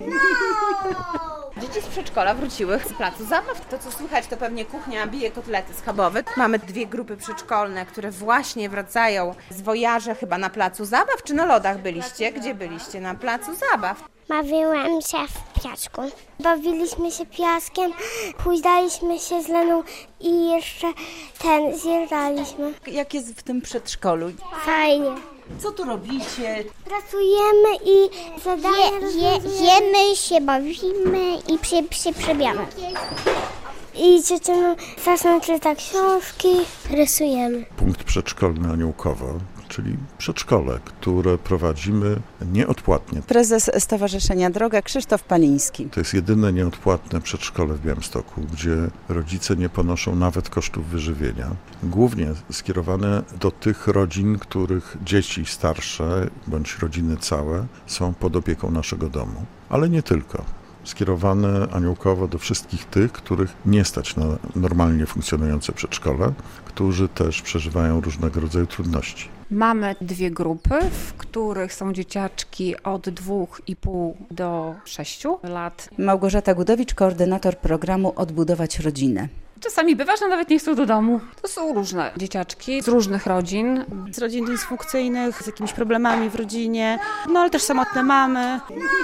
Dzieci z przedszkola wróciły z placu zabaw. To, co słychać, to pewnie kuchnia bije kotlety schabowe. Mamy 2 grupy przedszkolne, które właśnie wracają z wojaże chyba na placu zabaw. Czy na lodach byliście? Gdzie byliście? Na placu zabaw. Bawiłam się w piasku. Bawiliśmy się piaskiem, huźdaliśmy się z Leną i jeszcze zjeżdżaliśmy. Jak jest w tym przedszkolu? Fajnie. Co tu robicie? Pracujemy i zadania jemy się, bawimy i się przebiamy. I dziewczyny zaczną czytać książki, rysujemy. Punkt przedszkolny Aniołkowo, czyli przedszkole, które prowadzimy nieodpłatnie. Prezes Stowarzyszenia Droga Krzysztof Paliński. To jest jedyne nieodpłatne przedszkole w Białymstoku, gdzie rodzice nie ponoszą nawet kosztów wyżywienia. Głównie skierowane do tych rodzin, których dzieci starsze bądź rodziny całe są pod opieką naszego domu, ale nie tylko. Skierowane aniołkowo do wszystkich tych, których nie stać na normalnie funkcjonujące przedszkole, którzy też przeżywają różnego rodzaju trudności. Mamy 2 grupy, w których są dzieciaczki od 2,5 do 6 lat. Małgorzata Gudowicz, koordynator programu Odbudować Rodzinę. Czasami bywa, że nawet nie chcą do domu. To są różne dzieciaczki z różnych rodzin. Z rodzin dysfunkcyjnych, z jakimiś problemami w rodzinie, ale też samotne mamy.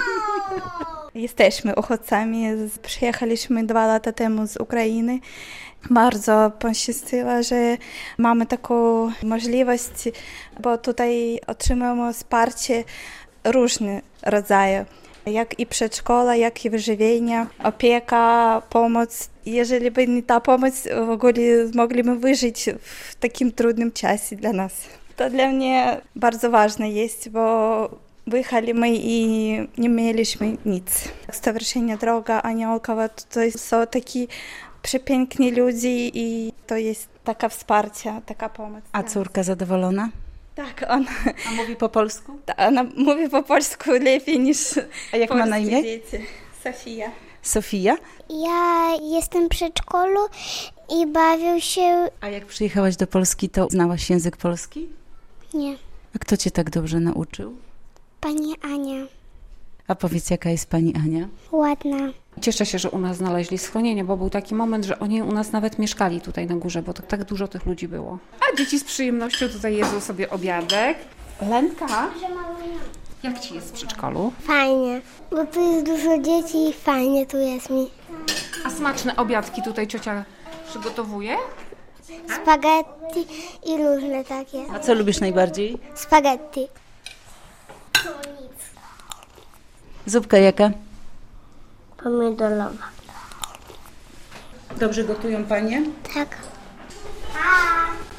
Jesteśmy uchodźcami, przyjechaliśmy 2 lata temu z Ukrainy. Bardzo poszczęściło, że mamy taką możliwość, bo tutaj otrzymujemy wsparcie różnych rodzajów, jak i przedszkola, jak i wyżywienie, opieka, pomoc. Jeżeli by nie ta pomoc, w ogóle mogliśmy wyżyć w takim trudnym czasie dla nas. To dla mnie bardzo ważne jest, bo wyjechaliśmy i nie mieliśmy nic. Stowarzyszenie Droga Aniołkowa to są takie przepiękni ludzie i to jest taka wsparcie, taka pomoc. A córka zadowolona? Tak, ona. A mówi po polsku? Ona mówi po polsku lepiej niż A jak ma na imię? dzieci. Sofia. Sofia? Ja jestem w przedszkolu i bawię się. A jak przyjechałaś do Polski, to znałaś język polski? Nie, A kto cię tak dobrze nauczył? pani Ania. A powiedz, jaka jest pani Ania? Ładna. Cieszę się, że u nas znaleźli schronienie, bo był taki moment, że oni u nas nawet mieszkali tutaj na górze, bo to tak dużo tych ludzi było. A dzieci z przyjemnością tutaj jedzą sobie obiadek. Lenka, jak ci jest w przedszkolu? Fajnie, bo tu jest dużo dzieci i fajnie tu jest mi. A smaczne obiadki tutaj ciocia przygotowuje? Spaghetti i różne takie. A co lubisz najbardziej? Spaghetti. Zupka jaka? Pomidorowa. Dobrze gotują panie? Tak.